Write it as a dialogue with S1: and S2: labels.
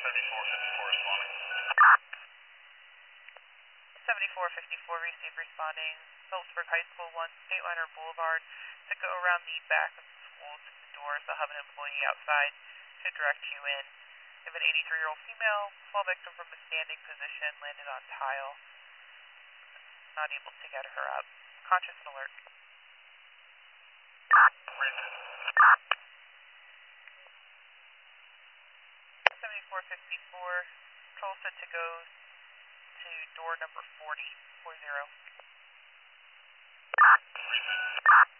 S1: 7454 responding.
S2: 7454 received responding. Phillipsburg High School 1, Stateliner Boulevard. To go around the back of the school to the doors, they'll have an employee outside to direct you in. They have an 83-year-old female, fall victim from a standing position, landed on tile. Not able to get her up. Conscious and alert. 7454, control set to go to door number 40, 40.